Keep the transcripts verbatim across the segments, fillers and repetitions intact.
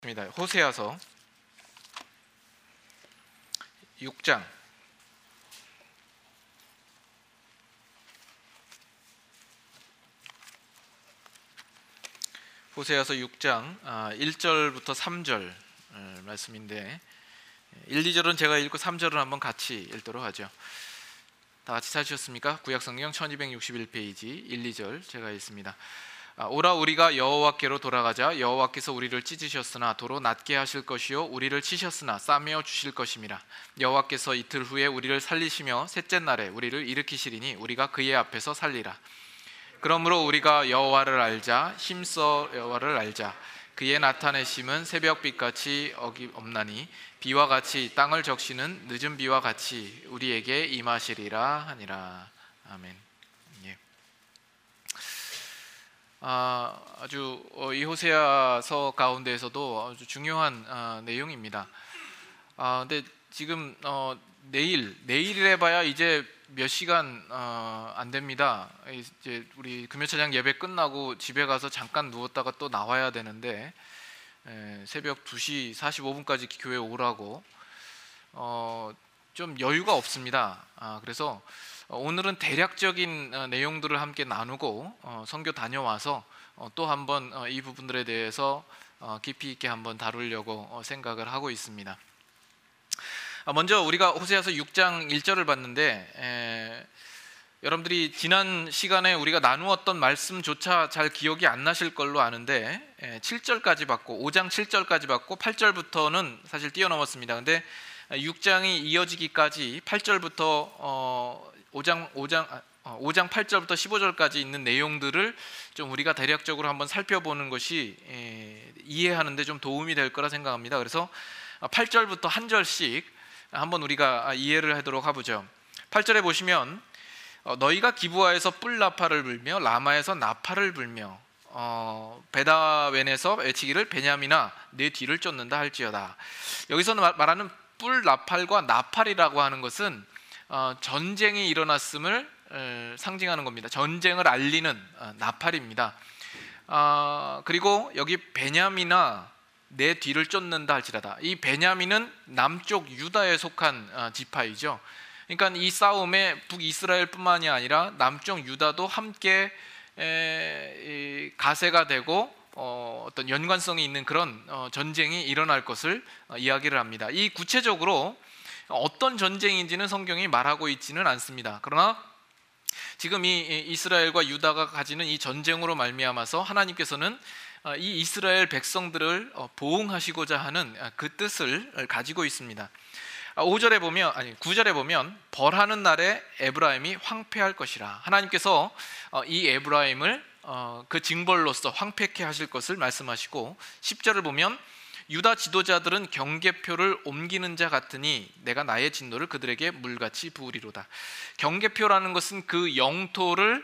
호세아서 육 장 호세아서 육 장 일 절부터 삼 절 말씀인데 일, 이 절은 제가 읽고 삼 절은 한번 같이 읽도록 하죠. 다 같이 찾으셨습니까? 구약성경 천이백육십일 페이지 일, 이 절 제가 읽습니다. 오라 우리가 여호와께로 돌아가자. 여호와께서 우리를 찢으셨으나 도로 낫게 하실 것이요 우리를 치셨으나 싸매어 주실 것임이라. 여호와께서 이틀 후에 우리를 살리시며 셋째 날에 우리를 일으키시리니 우리가 그의 앞에서 살리라. 그러므로 우리가 여호와를 알자. 힘써 여호와를 알자. 그의 나타내심은 새벽빛같이 어김없나니 비와 같이 땅을 적시는 늦은 비와 같이 우리에게 임하시리라 하니라. 아멘. 예. 아, 아주 어, 이 호세아서 가운데에서도 아주 중요한 아, 내용입니다. 아, 근데 지금 어, 내일 내일이래 봐야 이제 몇 시간 어, 안 됩니다. 이제 우리 금요차장 예배 끝나고 집에 가서 잠깐 누웠다가 또 나와야 되는데 에, 새벽 두 시 사십오 분까지 교회 오라고 어, 좀 여유가 없습니다. 아, 그래서 오늘은 대략적인 내용들을 함께 나누고 어, 선교 다녀와서 어, 또 한번 어, 이 부분들에 대해서 어, 깊이 있게 한번 다루려고 어, 생각을 하고 있습니다. 아, 먼저 우리가 호세아서 육 장 일 절을 봤는데 에, 여러분들이 지난 시간에 우리가 나누었던 말씀조차 잘 기억이 안 나실 걸로 아는데 에, 칠 절까지 봤고 오 장 칠 절까지 봤고 팔 절부터는 사실 뛰어넘었습니다. 근데 육 장이 이어지기까지 팔 절부터 어, 오 장 오 장 오 장 팔 절부터 십오 절까지 있는 내용들을 좀 우리가 대략적으로 한번 살펴보는 것이 에, 이해하는 데 좀 도움이 될 거라 생각합니다. 그래서 팔 절부터 한 절씩 한번 우리가 이해를 하도록 해보죠. 팔 절에 보시면 너희가 기브아에서 뿔나팔을 불며 라마에서 나팔을 불며 어, 베다웬에서 외치기를 베냐민아 내 뒤를 쫓는다 할지어다. 여기서 말하는 뿔나팔과 나팔이라고 하는 것은 어, 전쟁이 일어났음을 에, 상징하는 겁니다. 전쟁을 알리는 어, 나팔입니다. 어, 그리고 여기 베냐민아 내 뒤를 쫓는다 할지라다. 이 베냐민은 남쪽 유다에 속한 어, 지파이죠. 그러니까 이 싸움에 북이스라엘뿐만이 아니라 남쪽 유다도 함께 에, 가세가 되고 어, 어떤 연관성이 있는 그런 어, 전쟁이 일어날 것을 어, 이야기를 합니다. 이 구체적으로 어떤 전쟁인지는 성경이 말하고 있지는 않습니다. 그러나 지금 이 이스라엘과 유다가 가지는 이 전쟁으로 말미암아서 하나님께서는 이 이스라엘 백성들을 보응하시고자 하는 그 뜻을 가지고 있습니다. 오 절에 보면 아니 구 절에 보면 벌하는 날에 에브라임이 황폐할 것이라. 하나님께서 이 에브라임을 그 징벌로서 황폐케 하실 것을 말씀하시고 십 절을 보면 유다 지도자들은 경계표를 옮기는 자 같으니 내가 나의 진노를 그들에게 물같이 부으리로다. 경계표라는 것은 그 영토를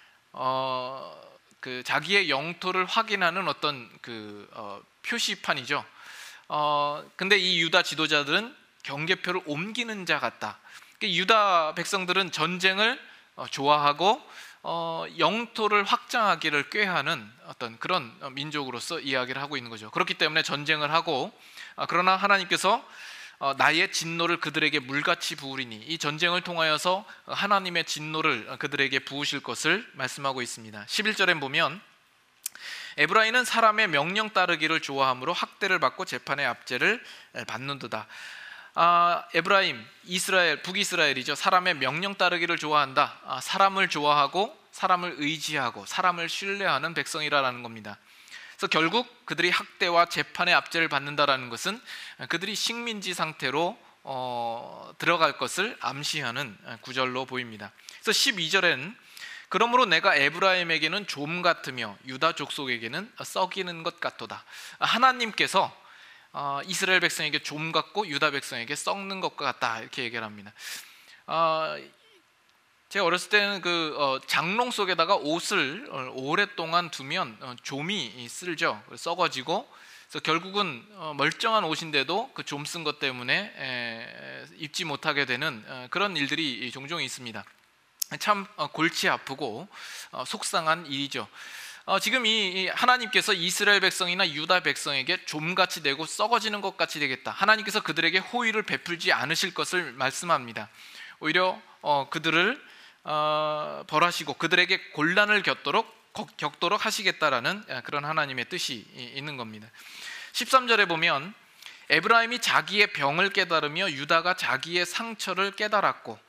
어, 그 자기의 영토를 확인하는 어떤 그 어, 표시판이죠. 어, 근데 이 유다 지도자들은 경계표를 옮기는 자 같다. 유다 백성들은 전쟁을 어, 좋아하고 어, 영토를 확장하기를 꾀하는 어떤 그런 민족으로서 이야기를 하고 있는 거죠. 그렇기 때문에 전쟁을 하고 어, 그러나 하나님께서 어, 나의 진노를 그들에게 물같이 부으리니 이 전쟁을 통하여서 하나님의 진노를 그들에게 부으실 것을 말씀하고 있습니다. 십일 절에 보면 에브라임은 사람의 명령 따르기를 좋아하므로 학대를 받고 재판의 압제를 받는도다. 아, 에브라임, 이스라엘, 북이스라엘이죠. 사람의 명령 따르기를 좋아한다. 아, 사람을 좋아하고 사람을 의지하고 사람을 신뢰하는 백성이라는 겁니다. 그래서 결국 그들이 학대와 재판의 압제를 받는다라는 것은 그들이 식민지 상태로 어, 들어갈 것을 암시하는 구절로 보입니다. 그래서 십이 절에는 그러므로 내가 에브라임에게는 좀 같으며 유다 족속에게는 썩이는 것 같도다. 하나님께서 어, 이스라엘 백성에게 좀 같고 유다 백성에게 썩는 것과 같다 이렇게 얘기를 합니다. 어, 제가 어렸을 때는 그 어, 장롱 속에다가 옷을 어, 오랫동안 두면 어, 좀이 쓸죠. 썩어지고 그래서 결국은 어, 멀쩡한 옷인데도 그 좀 쓴 것 때문에 에, 입지 못하게 되는 어, 그런 일들이 종종 있습니다. 참 어, 골치 아프고 어, 속상한 일이죠. 어, 지금 이 하나님께서 이스라엘 백성이나 유다 백성에게 좀같이 되고 썩어지는 것 같이 되겠다, 하나님께서 그들에게 호의를 베풀지 않으실 것을 말씀합니다. 오히려 어, 그들을 어, 벌하시고 그들에게 곤란을 겪도록 겪도록 하시겠다라는 그런 하나님의 뜻이 있는 겁니다. 십삼 절에 보면 에브라임이 자기의 병을 깨달으며 유다가 자기의 상처를 깨달았고,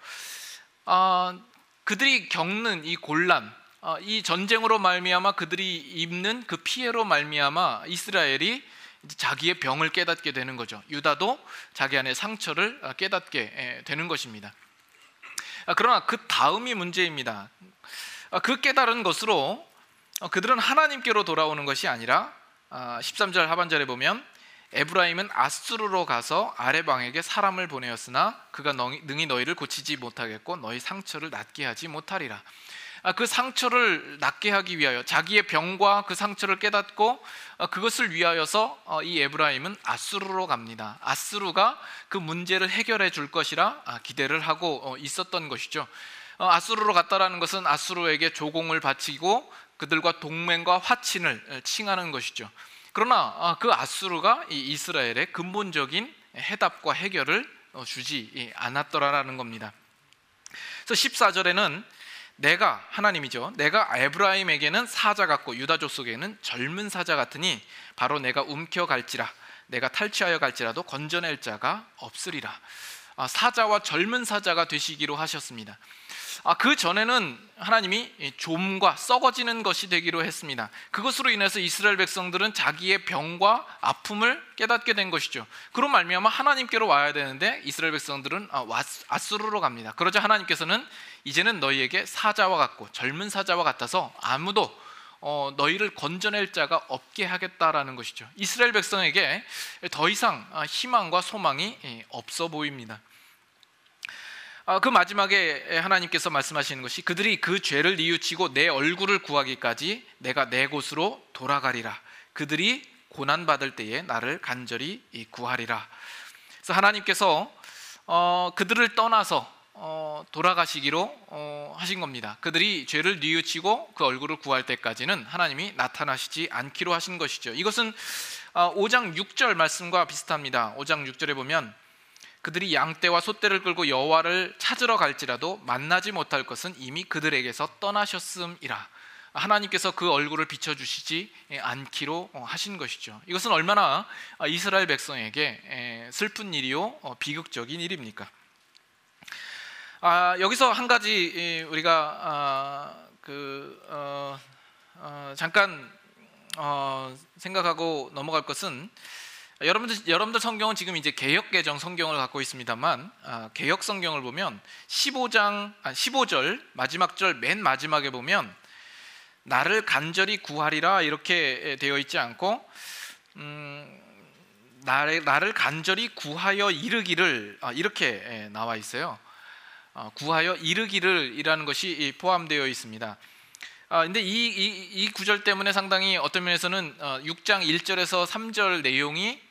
어, 그들이 겪는 이 곤란, 어, 이 전쟁으로 말미암아 그들이 입는 그 피해로 말미암아 이스라엘이 자기의 병을 깨닫게 되는 거죠. 유다도 자기 안의 상처를 깨닫게 되는 것입니다. 그러나 그 다음이 문제입니다. 그 깨달은 것으로 그들은 하나님께로 돌아오는 것이 아니라 십삼 절 하반절에 보면 에브라임은 아수르로 가서 아레방에게 사람을 보내었으나 그가 능히 너희를 고치지 못하겠고 너희 상처를 낫게 하지 못하리라. 그 상처를 낫게 하기 위하여 자기의 병과 그 상처를 깨닫고 그것을 위하여서 이 에브라임은 아수르로 갑니다. 아수르가 그 문제를 해결해 줄 것이라 기대를 하고 있었던 것이죠. 아수르로 갔다라는 것은 아수르에게 조공을 바치고 그들과 동맹과 화친을 칭하는 것이죠. 그러나 그 아수르가 이 이스라엘의 근본적인 해답과 해결을 주지 않았더라라는 겁니다. 그래서 십사 절에는 내가, 하나님이죠, 내가 에브라임에게는 사자 같고 유다 족속에게는 젊은 사자 같으니 바로 내가 움켜갈지라 내가 탈취하여 갈지라도 건져낼 자가 없으리라. 사자와 젊은 사자가 되시기로 하셨습니다. 그 전에는 하나님이 좀과 썩어지는 것이 되기로 했습니다. 그것으로 인해서 이스라엘 백성들은 자기의 병과 아픔을 깨닫게 된 것이죠. 그런 말미암아 하나님께로 와야 되는데 이스라엘 백성들은 아수르로 갑니다. 그러자 하나님께서는 이제는 너희에게 사자와 같고 젊은 사자와 같아서 아무도 어, 너희를 건져낼 자가 없게 하겠다라는 것이죠. 이스라엘 백성에게 더 이상 희망과 소망이 없어 보입니다. 그 마지막에 하나님께서 말씀하시는 것이 그들이 그 죄를 뉘우치고 내 얼굴을 구하기까지 내가 내 곳으로 돌아가리라. 그들이 고난받을 때에 나를 간절히 구하리라. 그래서 하나님께서 어, 그들을 떠나서 어, 돌아가시기로 어, 하신 겁니다. 그들이 죄를 뉘우치고 그 얼굴을 구할 때까지는 하나님이 나타나시지 않기로 하신 것이죠. 이것은 어, 오 장 육 절 말씀과 비슷합니다. 오 장 육 절에 보면 그들이 양떼와 소떼를 끌고 여호와를 찾으러 갈지라도 만나지 못할 것은 이미 그들에게서 떠나셨음이라. 하나님께서 그 얼굴을 비춰주시지 않기로 하신 것이죠. 이것은 얼마나 이스라엘 백성에게 슬픈 일이요 비극적인 일입니까? 아, 여기서 한 가지 우리가 아, 그 어, 어, 잠깐 어, 생각하고 넘어갈 것은, 여러분들 여러분들 성경은 지금 이제 개역 개정 성경을 갖고 있습니다만, 아, 개역 성경을 보면 십오 장 아, 십오 절 마지막 절 맨 마지막에 보면 나를 간절히 구하리라 이렇게 되어 있지 않고 음, 나를, 나를 간절히 구하여 이르기를 아, 이렇게 나와 있어요. 어, 구하여 이르기를 이라는 것이 포함되어 있습니다. 아, 근데 이, 이, 이 구절 때문에 상당히 어떤 면에서는 어, 육 장 일 절에서 삼 절 내용이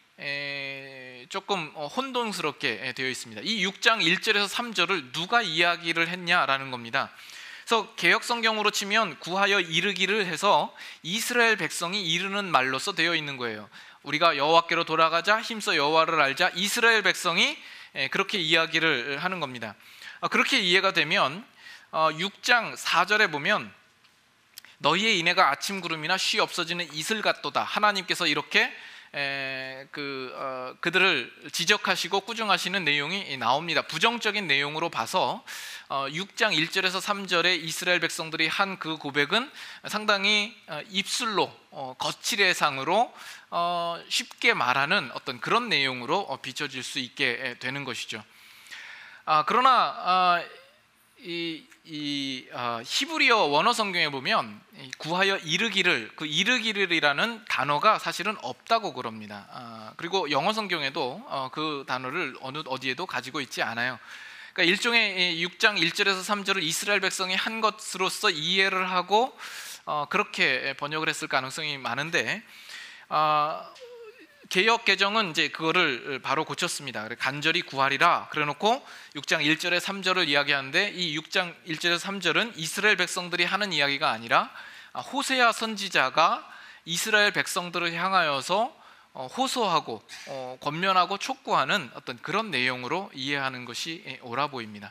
에, 조금 어, 혼돈스럽게 되어 있습니다. 이 육 장 일 절에서 삼 절을 누가 이야기를 했냐라는 겁니다. 그래서 개역 성경으로 치면 구하여 이르기를 해서 이스라엘 백성이 이르는 말로서 되어 있는 거예요. 우리가 여호와께로 돌아가자, 힘써 여호와를 알자, 이스라엘 백성이 에, 그렇게 이야기를 하는 겁니다. 어, 그렇게 이해가 되면 어, 육 장 사 절에 보면 너희의 인애가 아침 구름이나 쉬 없어지는 이슬 같도다. 하나님께서 이렇게 에, 그, 어, 그들을 지적하시고 꾸중하시는 내용이 나옵니다. 부정적인 내용으로 봐서 어, 육 장 일 절에서 삼 절에 이스라엘 백성들이 한 그 고백은 상당히 어, 입술로 어, 거칠애상으로 어, 쉽게 말하는 어떤 그런 내용으로 어, 비춰질 수 있게 되는 것이죠. 아, 그러나 아, 이, 이 어, 히브리어 원어 성경에 보면 구하여 이르기를, 그 이르기를이라는 단어가 사실은 없다고 그럽니다. 아, 그리고 영어 성경에도 어, 그 단어를 어느 어디에도 가지고 있지 않아요. 그러니까 일종의 육 장 일 절에서 삼 절을 이스라엘 백성이 한 것으로서 이해를 하고 어, 그렇게 번역을 했을 가능성이 많은데, 어, 개역 개정은 이제 그거를 바로 고쳤습니다. 간절히 구하리라 그래놓고 육 장 일 절에 삼 절을 이야기하는데, 이 육 장 일 절에서 삼 절은 이스라엘 백성들이 하는 이야기가 아니라 호세아 선지자가 이스라엘 백성들을 향하여서 호소하고 권면하고 촉구하는 어떤 그런 내용으로 이해하는 것이 옳아 보입니다.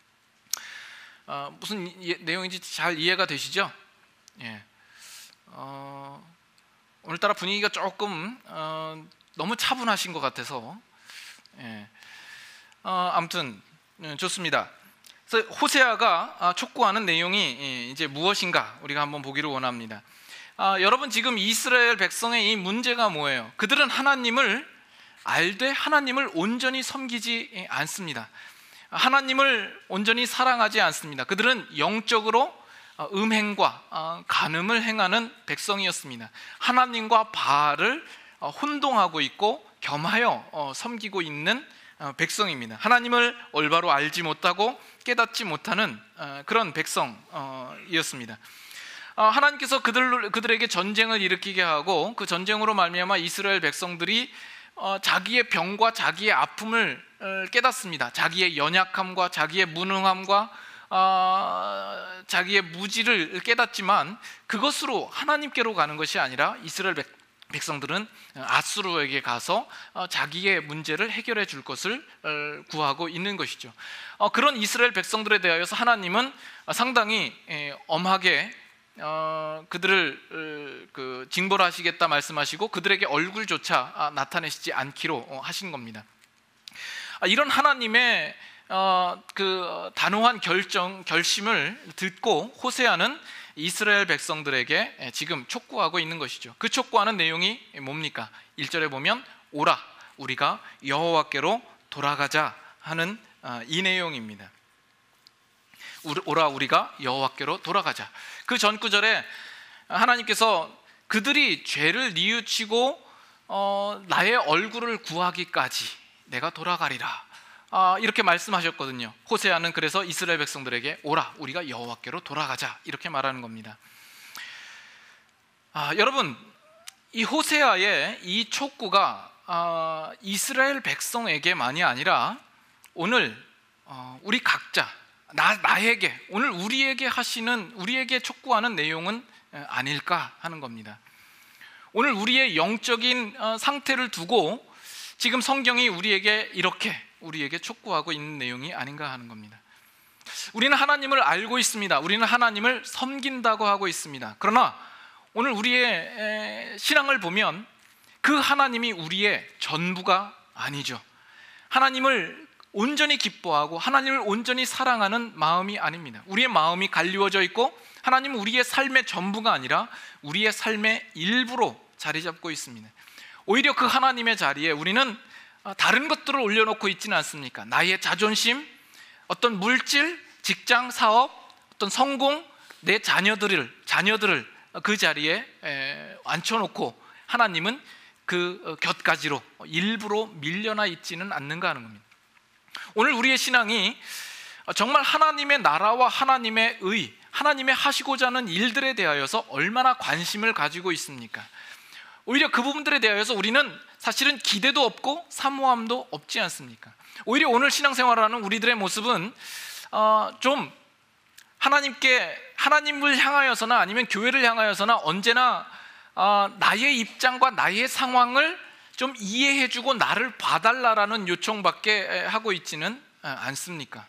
무슨 내용인지 잘 이해가 되시죠? 예. 어, 오늘따라 분위기가 조금 어, 너무 차분하신 것 같아서 예. 어, 아무튼 좋습니다. 그래서 호세아가 촉구하는 내용이 이제 무엇인가 우리가 한번 보기를 원합니다. 아, 여러분, 지금 이스라엘 백성의 이 문제가 뭐예요? 그들은 하나님을 알되 하나님을 온전히 섬기지 않습니다. 하나님을 온전히 사랑하지 않습니다. 그들은 영적으로 음행과 간음을 행하는 백성이었습니다. 하나님과 바알을 혼동하고 있고 겸하여 섬기고 있는 백성입니다. 하나님을 올바로 알지 못하고 깨닫지 못하는 그런 백성이었습니다. 하나님께서 그들, 그들에게 전쟁을 일으키게 하고 그 전쟁으로 말미암아 이스라엘 백성들이 자기의 병과 자기의 아픔을 깨닫습니다. 자기의 연약함과 자기의 무능함과 어, 자기의 무지를 깨닫지만 그것으로 하나님께로 가는 것이 아니라 이스라엘 백, 백성들은 아수르에게 가서 어, 자기의 문제를 해결해 줄 것을 어, 구하고 있는 것이죠. 어, 그런 이스라엘 백성들에 대하여서 하나님은 상당히 에, 엄하게 어, 그들을 어, 그 징벌 하시겠다 말씀하시고 그들에게 얼굴조차 아, 나타내시지 않기로 어, 하신 겁니다. 아, 이런 하나님의 어, 그 단호한 결정, 결심을 듣고 호세아는 이스라엘 백성들에게 지금 촉구하고 있는 것이죠. 그 촉구하는 내용이 뭡니까? 일 절에 보면 오라 우리가 여호와께로 돌아가자 하는 어, 이 내용입니다. 오라 우리가 여호와께로 돌아가자. 그 전 구절에 하나님께서 그들이 죄를 뉘우치고 어, 나의 얼굴을 구하기까지 내가 돌아가리라 아, 이렇게 말씀하셨거든요. 호세아는 그래서 이스라엘 백성들에게 오라 우리가 여호와께로 돌아가자 이렇게 말하는 겁니다. 아, 여러분, 이 호세아의 이 촉구가 아, 이스라엘 백성에게만이 아니라 오늘 어, 우리 각자 나, 나에게 오늘 우리에게 하시는 우리에게 촉구하는 내용은 아닐까 하는 겁니다. 오늘 우리의 영적인 어, 상태를 두고 지금 성경이 우리에게 이렇게 우리에게 촉구하고 있는 내용이 아닌가 하는 겁니다. 우리는 하나님을 알고 있습니다. 우리는 하나님을 섬긴다고 하고 있습니다. 그러나 오늘 우리의 신앙을 보면 그 하나님이 우리의 전부가 아니죠. 하나님을 온전히 기뻐하고 하나님을 온전히 사랑하는 마음이 아닙니다. 우리의 마음이 갈리워져 있고 하나님은 우리의 삶의 전부가 아니라 우리의 삶의 일부로 자리 잡고 있습니다. 오히려 그 하나님의 자리에 우리는 다른 것들을 올려놓고 있지는 않습니까? 나의 자존심, 어떤 물질, 직장, 사업, 어떤 성공, 내 자녀들을 자녀들을 그 자리에 앉혀놓고 하나님은 그 곁가지로 일부러 밀려나 있지는 않는가 하는 겁니다. 오늘 우리의 신앙이 정말 하나님의 나라와 하나님의 의, 하나님의 하시고자 하는 일들에 대하여서 얼마나 관심을 가지고 있습니까? 오히려 그 부분들에 대하여서 우리는 사실은 기대도 없고 사모함도 없지 않습니까? 오히려 오늘 신앙생활하는 우리들의 모습은 어, 좀 하나님께 하나님을 향하여서나 아니면 교회를 향하여서나 언제나 어, 나의 입장과 나의 상황을 좀 이해해주고 나를 봐달라라는 요청밖에 하고 있지는 않습니까?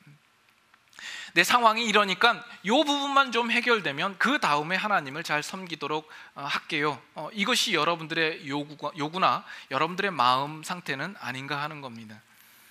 내 상황이 이러니까 이 부분만 좀 해결되면 그 다음에 하나님을 잘 섬기도록 할게요. 어, 이것이 여러분들의 요구가, 요구나 여러분들의 마음 상태는 아닌가 하는 겁니다.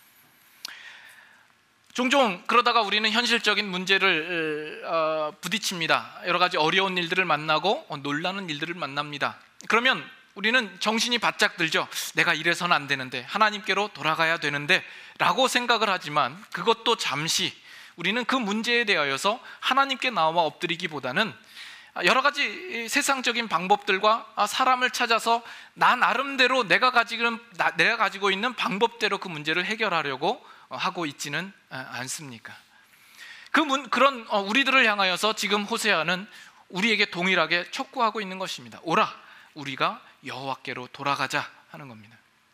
종종 그러다가 우리는 현실적인 문제를 어, 부딪힙니다. 여러 가지 어려운 일들을 만나고 어, 놀라는 일들을 만납니다. 그러면 우리는 정신이 바짝 들죠. 내가 이래서는 안 되는데 하나님께로 돌아가야 되는데 라고 생각을 하지만 그것도 잠시 우리는 그 문제에 대하여서 하나님께 나와 엎드리기보다는 여러 가지 세상적인 방법들과 사람을 찾아서 나 나름대로 내가 가지고, 내가 가지고 있는 방법대로 그 문제를 해결하려고 하고 있지는 않습니까? 그 문, 그런 우리들을 향하여서 지금 호세아는 우리에게 동일하게 촉구하고 있는 것입니다. 오라 우리가 여호와께로 돌아가자 하는 겁니다.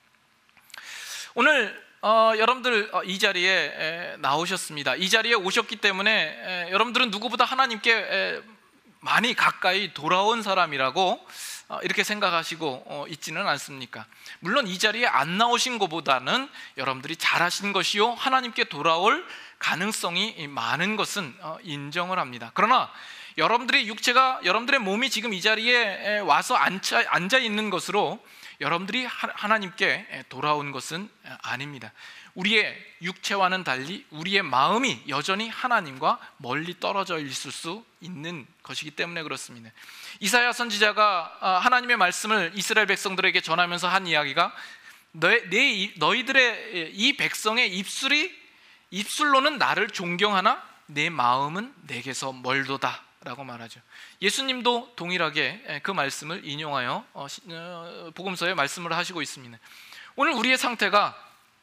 오늘 어, 여러분들 어, 이 자리에 에, 나오셨습니다. 이 자리에 오셨기 때문에 에, 여러분들은 누구보다 하나님께 에, 많이 가까이 돌아온 사람이라고 이렇게 생각하시고 있지는 않습니까? 물론 이 자리에 안 나오신 것보다는 여러분들이 잘하신 것이요 하나님께 돌아올 가능성이 많은 것은 인정을 합니다. 그러나 여러분들의 육체가, 여러분들의 몸이 지금 이 자리에 와서 앉아, 앉아 있는 것으로 여러분들이 하나님께 돌아온 것은 아닙니다. 우리의 육체와는 달리 우리의 마음이 여전히 하나님과 멀리 떨어져 있을 수 있는 것이기 때문에 그렇습니다. 이사야 선지자가 하나님의 말씀을 이스라엘 백성들에게 전하면서 한 이야기가 너, 내, 너희들의 이 백성의 입술이 입술로는 나를 존경하나 내 마음은 내게서 멀도다 라고 말하죠. 예수님도 동일하게 그 말씀을 인용하여 복음서에 말씀을 하시고 있습니다. 오늘 우리의 상태가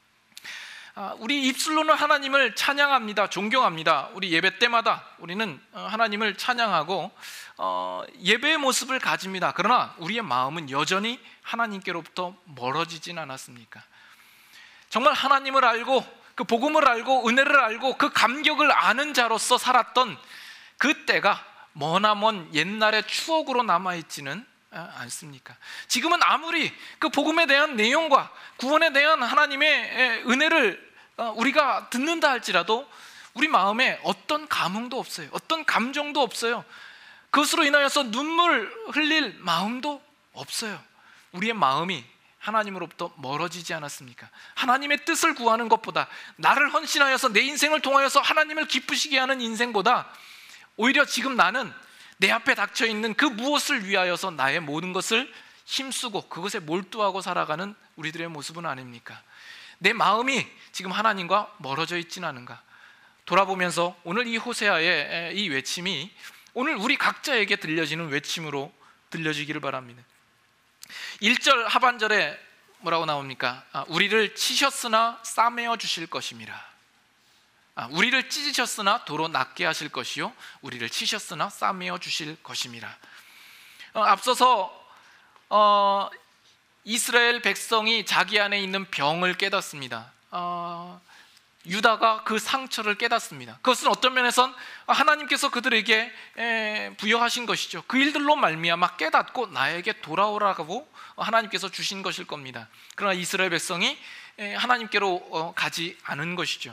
우리 입술로는 하나님을 찬양합니다, 존경합니다. 우리 예배 때마다 우리는 하나님을 찬양하고 예배의 모습을 가집니다. 그러나 우리의 마음은 여전히 하나님께로부터 멀어지진 않았습니까? 정말 하나님을 알고 그 복음을 알고 은혜를 알고 그 감격을 아는 자로서 살았던 그 때가 머나먼 옛날의 추억으로 남아있지는 않습니까? 지금은 아무리 그 복음에 대한 내용과 구원에 대한 하나님의 은혜를 우리가 듣는다 할지라도 우리 마음에 어떤 감흥도 없어요. 어떤 감정도 없어요. 그것으로 인하여서 눈물 흘릴 마음도 없어요. 우리의 마음이 하나님으로부터 멀어지지 않았습니까? 하나님의 뜻을 구하는 것보다, 나를 헌신하여서 내 인생을 통하여서 하나님을 기쁘시게 하는 인생보다 오히려 지금 나는 내 앞에 닥쳐있는 그 무엇을 위하여서 나의 모든 것을 힘쓰고 그것에 몰두하고 살아가는 우리들의 모습은 아닙니까? 내 마음이 지금 하나님과 멀어져 있지는 않은가? 돌아보면서 오늘 이 호세아의 이 외침이 오늘 우리 각자에게 들려지는 외침으로 들려지기를 바랍니다. 일 절 하반절에 뭐라고 나옵니까? 아, 우리를 치셨으나 싸매어 주실 것임이라. 아, 우리를 찢으셨으나 도로 낫게 하실 것이요 우리를 치셨으나 싸매어 주실 것임이라. 어, 앞서서 어, 이스라엘 백성이 자기 안에 있는 병을 깨닫습니다. 어, 유다가 그 상처를 깨닫습니다. 그것은 어떤 면에선 하나님께서 그들에게 부여하신 것이죠. 그 일들로 말미암아 깨닫고 나에게 돌아오라고 하나님께서 주신 것일 겁니다. 그러나 이스라엘 백성이 하나님께로 가지 않은 것이죠.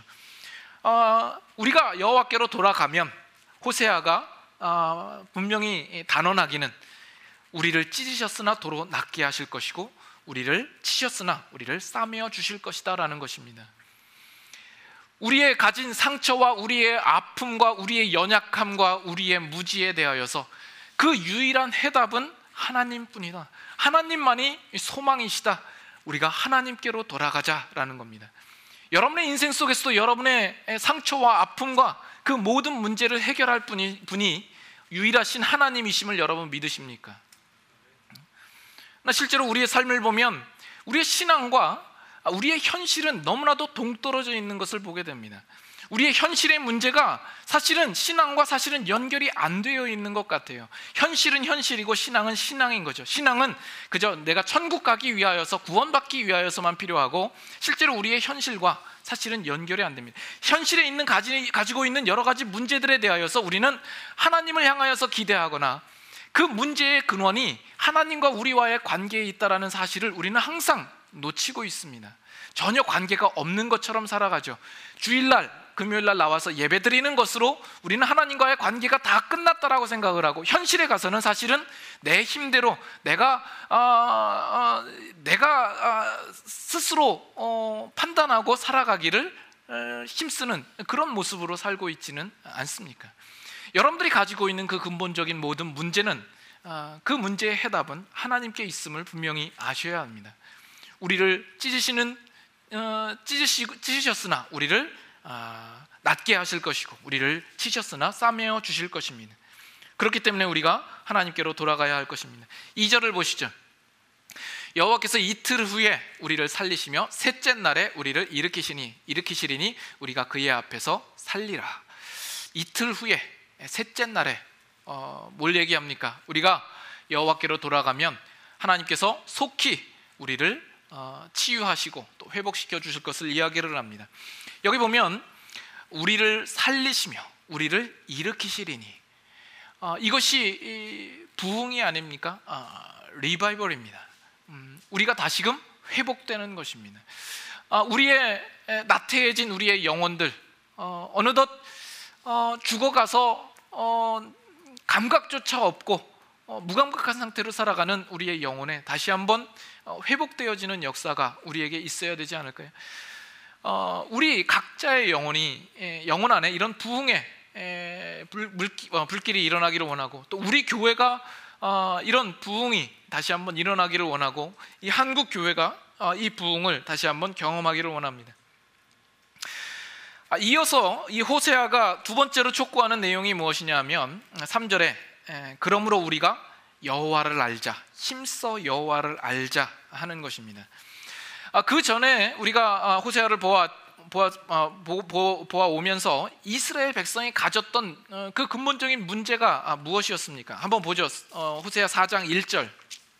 우리가 여호와께로 돌아가면 호세아가 분명히 단언하기는 우리를 찢으셨으나 도로 낫게 하실 것이고 우리를 치셨으나 우리를 싸매어 주실 것이다 라는 것입니다. 우리의 가진 상처와 우리의 아픔과 우리의 연약함과 우리의 무지에 대하여서 그 유일한 해답은 하나님뿐이다. 하나님만이 소망이시다. 우리가 하나님께로 돌아가자라는 겁니다. 여러분의 인생 속에서도 여러분의 상처와 아픔과 그 모든 문제를 해결할 분이, 분이 유일하신 하나님이심을 여러분 믿으십니까? 실제로 우리의 삶을 보면 우리의 신앙과 우리의 현실은 너무나도 동떨어져 있는 것을 보게 됩니다. 우리의 현실의 문제가 사실은 신앙과 사실은 연결이 안 되어 있는 것 같아요. 현실은 현실이고 신앙은 신앙인 거죠. 신앙은 그저 내가 천국 가기 위하여서 구원받기 위하여서만 필요하고 실제로 우리의 현실과 사실은 연결이 안 됩니다. 현실에 있는 가지, 가지고 있는 여러 가지 문제들에 대하여서 우리는 하나님을 향하여서 기대하거나 그 문제의 근원이 하나님과 우리와의 관계에 있다는 사실을 우리는 항상 놓치고 있습니다. 전혀 관계가 없는 것처럼 살아가죠. 주일날, 금요일날 나와서 예배 드리는 것으로 우리는 하나님과의 관계가 다 끝났다라고 생각을 하고 현실에 가서는 사실은 내 힘대로 내가 어, 어, 내가 어, 스스로 어, 판단하고 살아가기를 어, 힘쓰는 그런 모습으로 살고 있지는 않습니까? 여러분들이 가지고 있는 그 근본적인 모든 문제는 어, 그 문제의 해답은 하나님께 있음을 분명히 아셔야 합니다. 우리를 찢으시는 어, 찢으시, 찢으셨으나 우리를 어, 낫게 하실 것이고 우리를 치셨으나 싸매어 주실 것입니다. 그렇기 때문에 우리가 하나님께로 돌아가야 할 것입니다. 이 절을 보시죠. 여호와께서 이틀 후에 우리를 살리시며 셋째 날에 우리를 일으키시니 일으키시리니 우리가 그의 앞에서 살리라. 이틀 후에 셋째 날에 어, 뭘 얘기합니까? 우리가 여호와께로 돌아가면 하나님께서 속히 우리를 어, 치유하시고 또 회복시켜 주실 것을 이야기를 합니다. 여기 보면 우리를 살리시며 우리를 일으키시리니 어, 이것이 이 부흥이 아닙니까? 어, 리바이벌입니다. 음, 우리가 다시금 회복되는 것입니다. 어, 우리의 나태해진 우리의 영혼들, 어, 어느덧 어, 죽어가서 어, 감각조차 없고 어, 무감각한 상태로 살아가는 우리의 영혼에 다시 한번 어, 회복되어지는 역사가 우리에게 있어야 되지 않을까요? 어, 우리 각자의 영혼이 에, 영혼 안에 이런 부흥의 에, 불, 물기, 어, 불길이 일어나기를 원하고, 또 우리 교회가 어, 이런 부흥이 다시 한번 일어나기를 원하고, 이 한국 교회가 어, 이 부흥을 다시 한번 경험하기를 원합니다. 아, 이어서 이 호세아가 두 번째로 촉구하는 내용이 무엇이냐 하면 삼 절에 에, 그러므로 우리가 여호와를 알자, 힘써 여호와를 알자 하는 것입니다. 아, 그 전에 우리가 아, 호세아를 보아 보아, 어, 보, 보, 보아오면서 이스라엘 백성이 가졌던 어, 그 근본적인 문제가 아, 무엇이었습니까? 한번 보죠. 어, 호세아 사 장 일 절.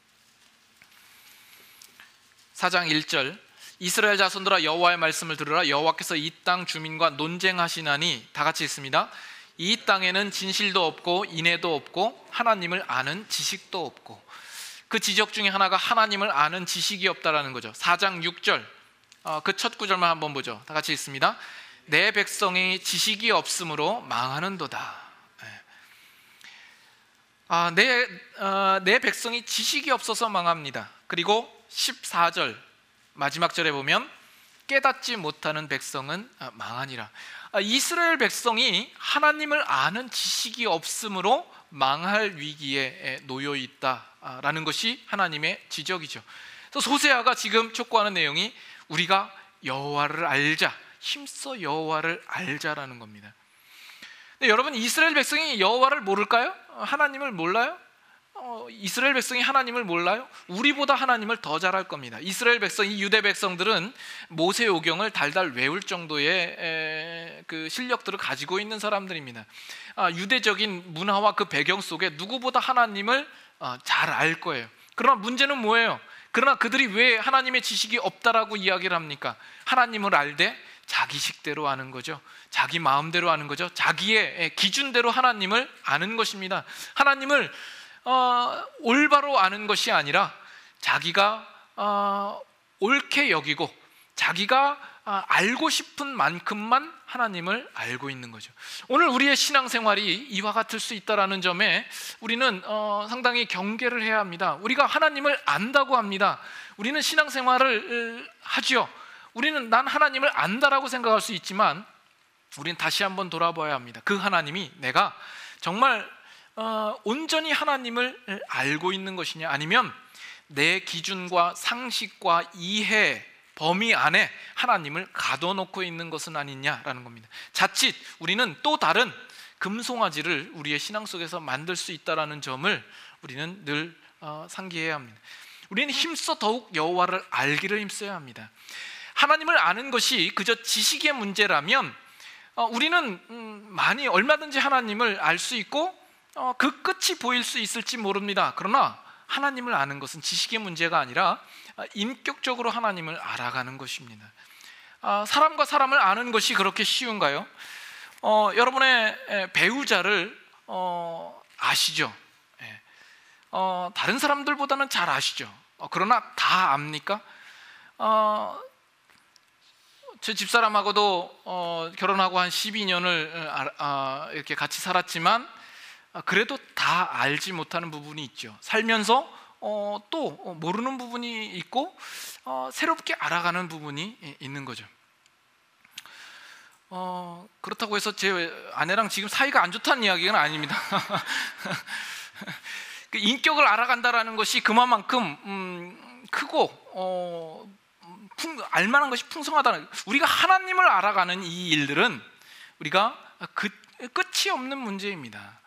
사 장 일 절. 이스라엘 자손들아 여호와의 말씀을 들으라. 여호와께서 이 땅 주민과 논쟁하시나니, 다 같이 읽습니다. 이 땅에는 진실도 없고 인애도 없고 하나님을 아는 지식도 없고. 그 지적 중에 하나가 하나님을 아는 지식이 없다라는 거죠. 사 장 육 절. 어, 그 첫 구절만 한번 보죠. 다 같이 읽습니다. 내 백성이 지식이 없으므로 망하는도다. 네. 아, 내, 어, 내 백성이 지식이 없어서 망합니다. 그리고 십사 절 마지막 절에 보면 깨닫지 못하는 백성은 망하니라. 아, 이스라엘 백성이 하나님을 아는 지식이 없으므로 망할 위기에 놓여 있다라는 것이 하나님의 지적이죠. 그래서 호세아가 지금 촉구하는 내용이 우리가 여호와를 알자, 힘써 여호와를 알자라는 겁니다. 근데 여러분, 이스라엘 백성이 여호와를 모를까요? 하나님을 몰라요? 어, 이스라엘 백성이 하나님을 몰라요? 우리보다 하나님을 더 잘 알 겁니다. 이스라엘 백성, 이 유대 백성들은 모세오경을 달달 외울 정도의 에, 그 실력들을 가지고 있는 사람들입니다. 아, 유대적인 문화와 그 배경 속에 누구보다 하나님을 어, 잘 알 거예요. 그러나 문제는 뭐예요? 그러나 그들이 왜 하나님의 지식이 없다라고 이야기를 합니까? 하나님을 알되 자기 식대로 아는 거죠. 자기 마음대로 아는 거죠. 자기의 기준대로 하나님을 아는 것입니다. 하나님을 어, 올바로 아는 것이 아니라 자기가 어, 옳게 여기고 자기가 어, 알고 싶은 만큼만 하나님을 알고 있는 거죠. 오늘 우리의 신앙생활이 이와 같을 수 있다는 점에 우리는 어, 상당히 경계를 해야 합니다. 우리가 하나님을 안다고 합니다. 우리는 신앙생활을 하죠. 우리는 난 하나님을 안다라고 생각할 수 있지만 우리는 다시 한번 돌아봐야 합니다. 그 하나님이 내가 정말 어, 온전히 하나님을 알고 있는 것이냐, 아니면 내 기준과 상식과 이해 범위 안에 하나님을 가둬놓고 있는 것은 아니냐라는 겁니다. 자칫 우리는 또 다른 금송아지를 우리의 신앙 속에서 만들 수 있다는 점을 우리는 늘 어, 상기해야 합니다. 우리는 힘써 더욱 여호와를 알기를 힘써야 합니다. 하나님을 아는 것이 그저 지식의 문제라면 어, 우리는 음, 많이 얼마든지 하나님을 알 수 있고 어, 그 끝이 보일 수 있을지 모릅니다. 그러나 하나님을 아는 것은 지식의 문제가 아니라 인격적으로 하나님을 알아가는 것입니다. 아, 사람과 사람을 아는 것이 그렇게 쉬운가요? 어, 여러분의 배우자를 어, 아시죠? 예. 어, 다른 사람들보다는 잘 아시죠? 어, 그러나 다 압니까? 어, 제 집사람하고도 어, 결혼하고 한 십이 년을 아, 아, 이렇게 같이 살았지만 그래도 다 알지 못하는 부분이 있죠. 살면서 어, 또 모르는 부분이 있고 어, 새롭게 알아가는 부분이 있는 거죠. 어, 그렇다고 해서 제 아내랑 지금 사이가 안 좋다는 이야기는 아닙니다. 그 인격을 알아간다라는 것이 그만큼 음, 크고 어, 풍, 알만한 것이 풍성하다는, 우리가 하나님을 알아가는 이 일들은 우리가 그, 끝이 없는 문제입니다.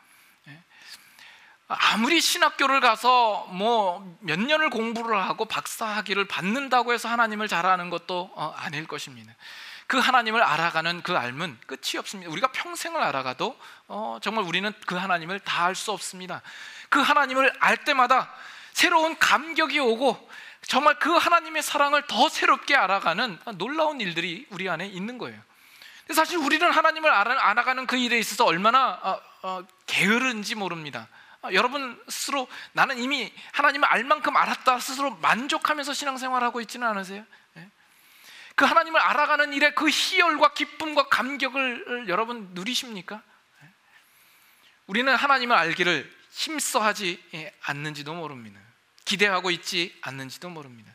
아무리 신학교를 가서 뭐 몇 년을 공부를 하고 박사학위를 받는다고 해서 하나님을 잘 아는 것도 어, 아닐 것입니다. 그 하나님을 알아가는 그 알문 끝이 없습니다. 우리가 평생을 알아가도 어, 정말 우리는 그 하나님을 다 알 수 없습니다. 그 하나님을 알 때마다 새로운 감격이 오고 정말 그 하나님의 사랑을 더 새롭게 알아가는 놀라운 일들이 우리 안에 있는 거예요. 사실 우리는 하나님을 알아가는 그 일에 있어서 얼마나 어, 게으른지 모릅니다. 아, 여러분 스스로 나는 이미 하나님을 알 만큼 알았다 스스로 만족하면서 신앙생활하고 있지는 않으세요? 예? 그 하나님을 알아가는 일에 그 희열과 기쁨과 감격을 여러분 누리십니까? 예? 우리는 하나님을 알기를 힘써 하지 않는지도 모릅니다. 기대하고 있지 않는지도 모릅니다.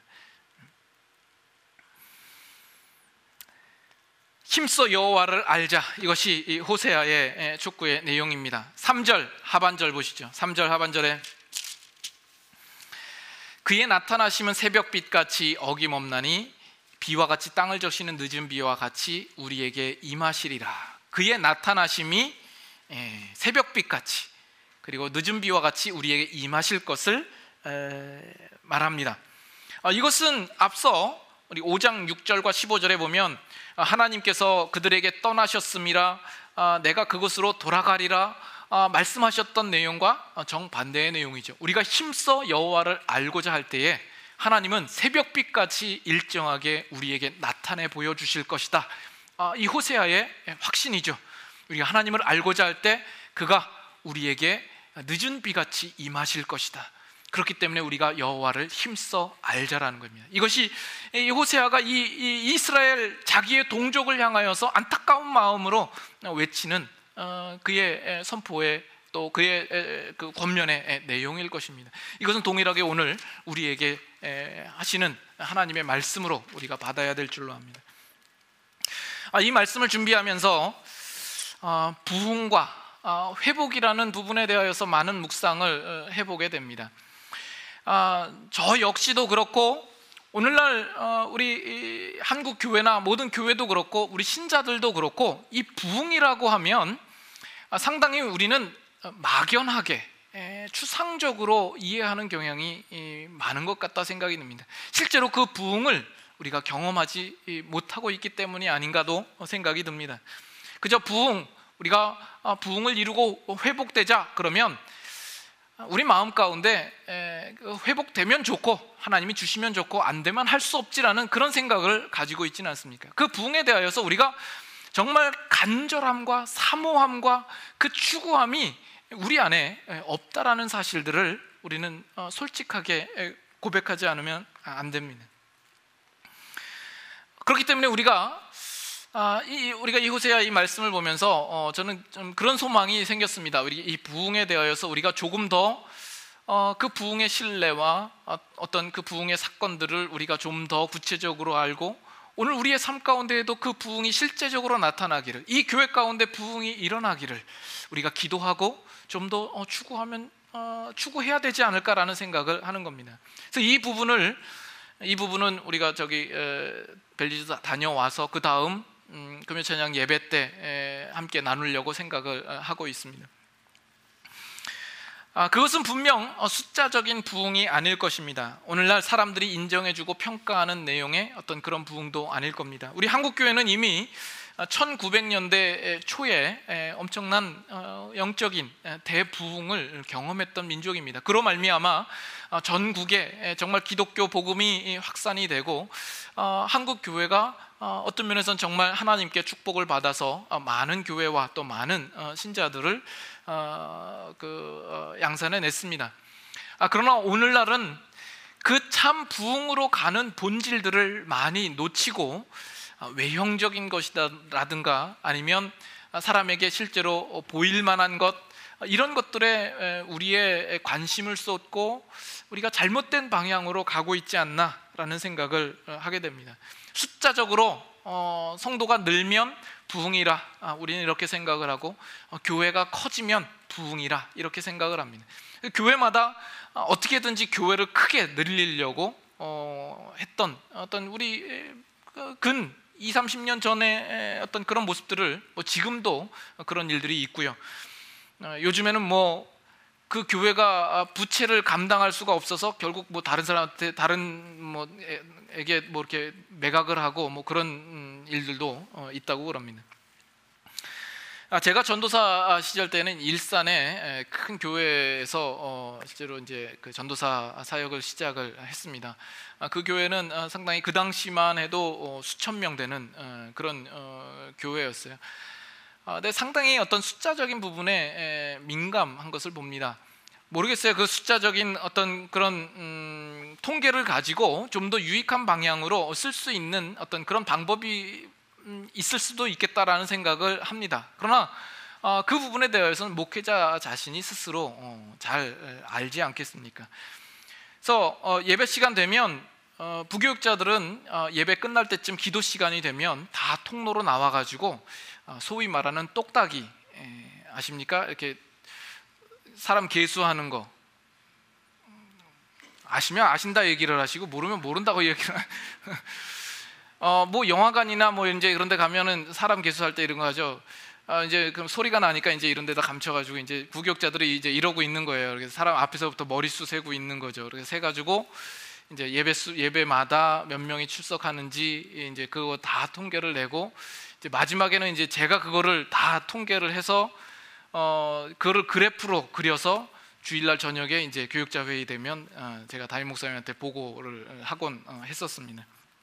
힘써 여호와를 알자, 이것이 이 호세아의 촉구의 내용입니다. 삼 절 하반절 보시죠. 삼 절 하반절에 그의 나타나심은 새벽빛같이 어김없나니 비와 같이 땅을 적시는 늦은 비와 같이 우리에게 임하시리라. 그의 나타나심이 새벽빛같이 그리고 늦은 비와 같이 우리에게 임하실 것을 말합니다. 이것은 앞서 우리 오 장 육 절과 십오 절에 보면 하나님께서 그들에게 떠나셨음이라 내가 그곳으로 돌아가리라 말씀하셨던 내용과 정반대의 내용이죠. 우리가 힘써 여호와를 알고자 할 때에 하나님은 새벽빛같이 일정하게 우리에게 나타내 보여주실 것이다. 이 호세아의 확신이죠. 우리가 하나님을 알고자 할 때 그가 우리에게 늦은 비같이 임하실 것이다. 그렇기 때문에 우리가 여호와를 힘써 알자라는 겁니다. 이것이 이 호세아가 이, 이 이스라엘 자기의 동족을 향하여서 안타까운 마음으로 외치는 어, 그의 선포의 또 그의 그 권면의 내용일 것입니다. 이것은 동일하게 오늘 우리에게 하시는 하나님의 말씀으로 우리가 받아야 될 줄로 압니다. 이 말씀을 준비하면서 부흥과 회복이라는 부분에 대하여서 많은 묵상을 해보게 됩니다. 저 역시도 그렇고 오늘날 우리 한국 교회나 모든 교회도 그렇고 우리 신자들도 그렇고 이 부흥이라고 하면 상당히 우리는 막연하게 추상적으로 이해하는 경향이 많은 것 같다 생각이 듭니다. 실제로 그 부흥을 우리가 경험하지 못하고 있기 때문이 아닌가도 생각이 듭니다. 그저 부흥, 우리가 부흥을 이루고 회복되자 그러면 우리 마음 가운데 회복되면 좋고 하나님이 주시면 좋고 안 되면 할 수 없지라는 그런 생각을 가지고 있지는 않습니까? 그 부흥에 대하여서 우리가 정말 간절함과 사모함과 그 추구함이 우리 안에 없다라는 사실들을 우리는 솔직하게 고백하지 않으면 안 됩니다. 그렇기 때문에 우리가 아, 이, 우리가 이 호세아 이 말씀을 보면서 어, 저는 좀 그런 소망이 생겼습니다. 우리 이 부흥에 대하여서 우리가 조금 더 어, 그 부흥의 신뢰와 어, 어떤 그 부흥의 사건들을 우리가 좀 더 구체적으로 알고 오늘 우리의 삶 가운데에도 그 부흥이 실제적으로 나타나기를, 이 교회 가운데 부흥이 일어나기를 우리가 기도하고 좀 더 어, 추구하면 어, 추구해야 되지 않을까라는 생각을 하는 겁니다. 그래서 이 부분을 이 부분은 우리가 저기 에, 벨리즈 다녀와서 그 다음 음, 금요 찬양 예배 때 에, 함께 나누려고 생각을 어, 하고 있습니다. 아, 그것은 분명 어, 숫자적인 부흥이 아닐 것입니다. 오늘날 사람들이 인정해주고 평가하는 내용의 어떤 그런 부흥도 아닐 겁니다. 우리 한국교회는 이미 천구백 년대 초에 에, 엄청난 어, 영적인 대부흥을 경험했던 민족입니다. 그로 말미암아 어, 전국에 정말 기독교 복음이 확산이 되고 어, 한국 교회가 어, 어떤 면에서는 정말 하나님께 축복을 받아서 어, 많은 교회와 또 많은 어, 신자들을 어, 그, 어, 양산해 냈습니다. 아, 그러나 오늘날은 그 참 부흥으로 가는 본질들을 많이 놓치고 어, 외형적인 것이라든가 아니면 사람에게 실제로 보일 만한 것, 이런 것들에 우리의 관심을 쏟고 우리가 잘못된 방향으로 가고 있지 않나라는 생각을 하게 됩니다. 숫자적으로 어, 성도가 늘면 부흥이라 아, 우리는 이렇게 생각을 하고 어, 교회가 커지면 부흥이라 이렇게 생각을 합니다. 교회마다 어떻게든지 교회를 크게 늘리려고 어, 했던 어떤 우리 근 이십, 삼십 년 전에 어떤 그런 모습들을 뭐 지금도 그런 일들이 있고요. 어, 요즘에는 뭐 그 교회가 부채를 감당할 수가 없어서 결국 뭐 다른 사람한테 다른 뭐에게 뭐 이렇게 매각을 하고 뭐 그런 일들도 어, 있다고 그럽니다. 아, 제가 전도사 시절 때는 일산의 큰 교회에서 어, 실제로 이제 그 전도사 사역을 시작을 했습니다. 아, 그 교회는 어, 상당히 그 당시만 해도 어, 수천 명 되는 어, 그런 어, 교회였어요. 아, 네, 상당히 어떤 숫자적인 부분에 에, 민감한 것을 봅니다. 모르겠어요. 그 숫자적인 어떤 그런 음, 통계를 가지고 좀 더 유익한 방향으로 쓸 수 있는 어떤 그런 방법이 음, 있을 수도 있겠다라는 생각을 합니다. 그러나 어, 그 부분에 대해서는 목회자 자신이 스스로 어, 잘 알지 않겠습니까? 그래서 어, 예배 시간 되면 어, 부교육자들은 어, 예배 끝날 때쯤 기도 시간이 되면 다 통로로 나와가지고 어, 소위 말하는 똑딱이, 에, 아십니까? 이렇게 사람 계수하는 거 아시면 아신다 얘기를 하시고 모르면 모른다고 얘기를 어, 뭐 영화관이나 뭐 이제 그런 데 가면은 사람 계수할 때 이런 거 하죠. 아, 이제 그럼 소리가 나니까 이제 이런 데다 감춰가지고 이제 부교육자들이 이제 이러고 있는 거예요. 그래서 사람 앞에서부터 머릿수 세고 있는 거죠. 그래서 세 가지고 이제 예배 수 예배마다 몇 명이 출석하는지 이제 그거 다 통계를 내고 이제 마지막에는 이제 제가 그거를 다 통계를 해서 어 그거를 그래프로 그려서 주일날 저녁에 이제 교육자 회의 되면 어, 제가 담임 목사님한테 보고를 하곤 어, 했었습니다.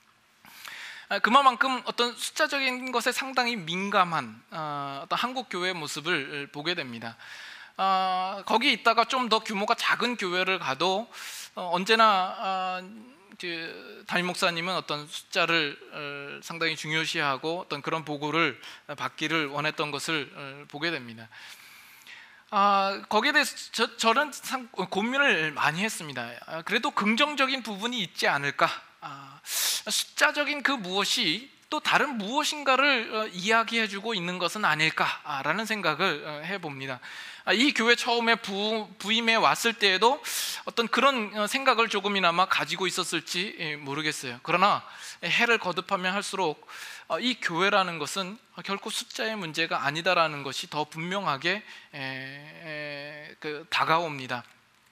그만큼 어떤 숫자적인 것에 상당히 민감한 어, 어떤 한국 교회의 모습을 보게 됩니다. 어, 거기 있다가 좀 더 규모가 작은 교회를 가도 어, 언제나 어, 그 담임 목사님은 어떤 숫자를 어, 상당히 중요시하고 어떤 그런 보고를 받기를 원했던 것을 어, 보게 됩니다. 아, 거기에 대해서 저, 저는 상, 고민을 많이 했습니다. 아, 그래도 긍정적인 부분이 있지 않을까? 아, 숫자적인 그 무엇이 또 다른 무엇인가를 어, 이야기해주고 있는 것은 아닐까라는 생각을 어, 해봅니다. 아, 이 교회 처음에 부, 부임해 왔을 때에도 어떤 그런 어, 생각을 조금이나마 가지고 있었을지 예, 모르겠어요. 그러나 해를 거듭하면 할수록 어, 이 교회라는 것은 결코 숫자의 문제가 아니다라는 것이 더 분명하게 에, 에, 그, 다가옵니다.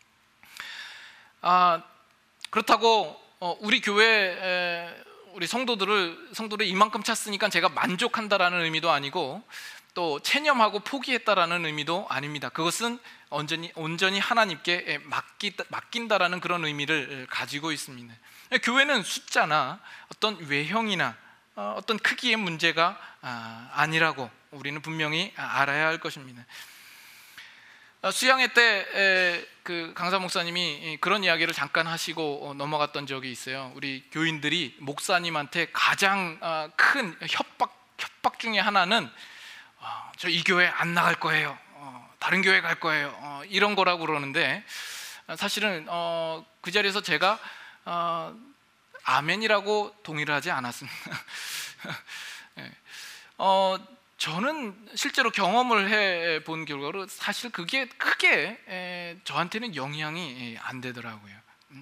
아, 그렇다고 어, 우리 교회 에, 우리 성도들을 성도를 이만큼 찼으니까 제가 만족한다라는 의미도 아니고 또 체념하고 포기했다라는 의미도 아닙니다. 그것은 온전히 온전히 하나님께 맡기, 맡긴다라는 그런 의미를 가지고 있습니다. 교회는 숫자나 어떤 외형이나 어떤 크기의 문제가 아니라고 우리는 분명히 알아야 할 것입니다. 수양회 때 그 강사 목사님이 그런 이야기를 잠깐 하시고 넘어갔던 적이 있어요. 우리 교인들이 목사님한테 가장 큰 협박 협박 중에 하나는 저 이 교회 안 나갈 거예요. 다른 교회 갈 거예요. 이런 거라고 그러는데 사실은 그 자리에서 제가 아멘이라고 동의를 하지 않았습니다. 어, 저는 실제로 경험을 해본 결과로 사실 그게 크게 에, 저한테는 영향이 안 되더라고요.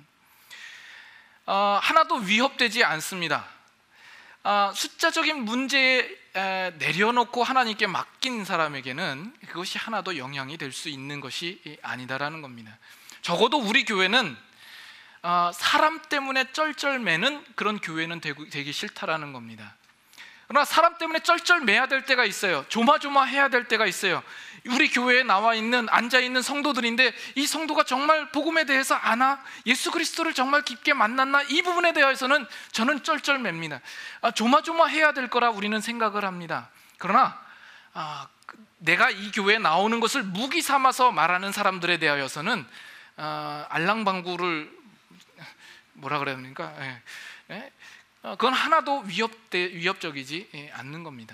어, 하나도 위협되지 않습니다. 어, 숫자적인 문제에 에, 내려놓고 하나님께 맡긴 사람에게는 그것이 하나도 영향이 될 수 있는 것이 아니다라는 겁니다. 적어도 우리 교회는 어, 사람 때문에 쩔쩔매는 그런 교회는 되고, 되기 싫다라는 겁니다. 그러나 사람 때문에 쩔쩔매야 될 때가 있어요. 조마조마해야 될 때가 있어요. 우리 교회에 나와 있는 앉아있는 성도들인데 이 성도가 정말 복음에 대해서 아나? 예수 그리스도를 정말 깊게 만났나? 이 부분에 대해서는 저는 쩔쩔맵니다. 아, 조마조마해야 될 거라 우리는 생각을 합니다. 그러나 아, 내가 이 교회에 나오는 것을 무기 삼아서 말하는 사람들에 대하여서는 아, 알랑방구를 뭐라 그래야 됩니까? 예. 예? 그건 하나도 위협대, 위협적이지 않는 겁니다.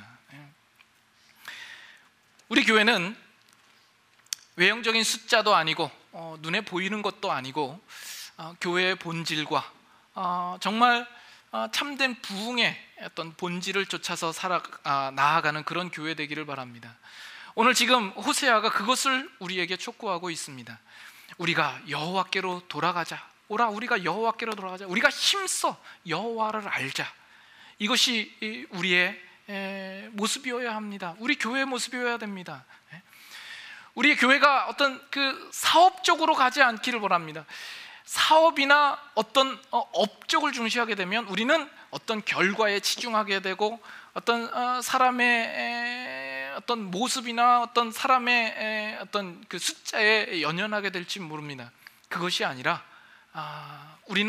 우리 교회는 외형적인 숫자도 아니고 어, 눈에 보이는 것도 아니고 어, 교회의 본질과 어, 정말 어, 참된 부흥의 어떤 본질을 쫓아서 살아 아, 나아가는 그런 교회 되기를 바랍니다. 오늘 지금 호세아가 그것을 우리에게 촉구하고 있습니다. 우리가 여호와께로 돌아가자. 오라 우리가 여호와께로 돌아가자. 우리가 힘써 여호와를 알자. 이것이 우리의 모습이어야 합니다. 우리 교회의 모습이어야 됩니다. 우리 교회가 어떤 그 사업적으로 가지 않기를 바랍니다. 사업이나 어떤 업적을 중시하게 되면 우리는 어떤 결과에 치중하게 되고 어떤 사람의 어떤 모습이나 어떤 사람의 어떤 그 숫자에 연연하게 될지 모릅니다. 그것이 아니라 아, 우리는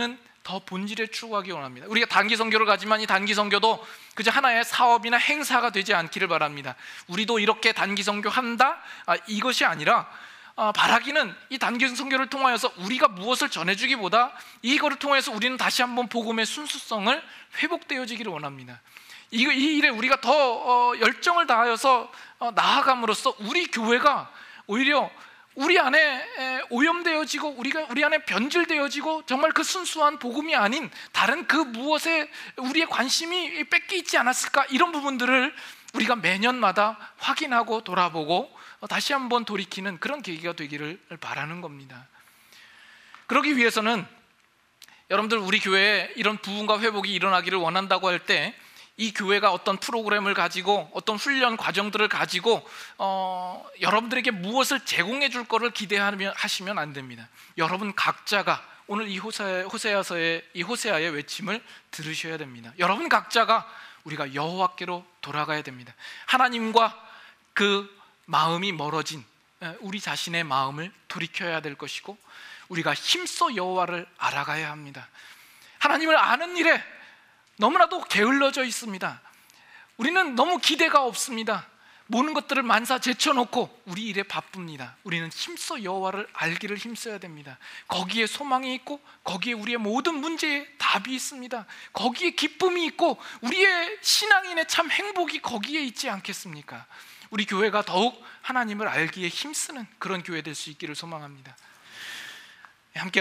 더 본질에 추구하기 원합니다. 우리가 단기 선교를 가지만 이 단기 선교도 그저 하나의 사업이나 행사가 되지 않기를 바랍니다. 우리도 이렇게 단기 선교한다? 아, 이것이 아니라 아, 바라기는 이 단기 선교를 통하여서 우리가 무엇을 전해주기보다 이거를 통해서 우리는 다시 한번 복음의 순수성을 회복되어지기를 원합니다. 이, 이 일에 우리가 더 어, 열정을 다하여서 어, 나아감으로써 우리 교회가 오히려 우리 안에 오염되어지고 우리가 우리 안에 변질되어지고 정말 그 순수한 복음이 아닌 다른 그 무엇에 우리의 관심이 뺏겨 있지 않았을까, 이런 부분들을 우리가 매년마다 확인하고 돌아보고 다시 한번 돌이키는 그런 계기가 되기를 바라는 겁니다. 그러기 위해서는 여러분들, 우리 교회에 이런 부흥과 회복이 일어나기를 원한다고 할 때 이 교회가 어떤 프로그램을 가지고 어떤 훈련 과정들을 가지고 어, 여러분들에게 무엇을 제공해 줄 거를 기대하시면 안 됩니다. 여러분 각자가 오늘 이 호세, 호세아서의 이 호세아의 외침을 들으셔야 됩니다. 여러분 각자가 우리가 여호와께로 돌아가야 됩니다. 하나님과 그 마음이 멀어진 우리 자신의 마음을 돌이켜야 될 것이고, 우리가 힘써 여호와를 알아가야 합니다. 하나님을 아는 일에 너무나도 게을러져 있습니다. 우리는 너무 기대가 없습니다. 모든 것들을 만사 제쳐놓고 우리 일에 바쁩니다. 우리는 힘써 여호와를 알기를 힘써야 됩니다. 거기에 소망이 있고 거기에 우리의 모든 문제에 답이 있습니다. 거기에 기쁨이 있고 우리의 신앙인의 참 행복이 거기에 있지 않겠습니까? 우리 교회가 더욱 하나님을 알기에 힘쓰는 그런 교회 될 수 있기를 소망합니다. 함께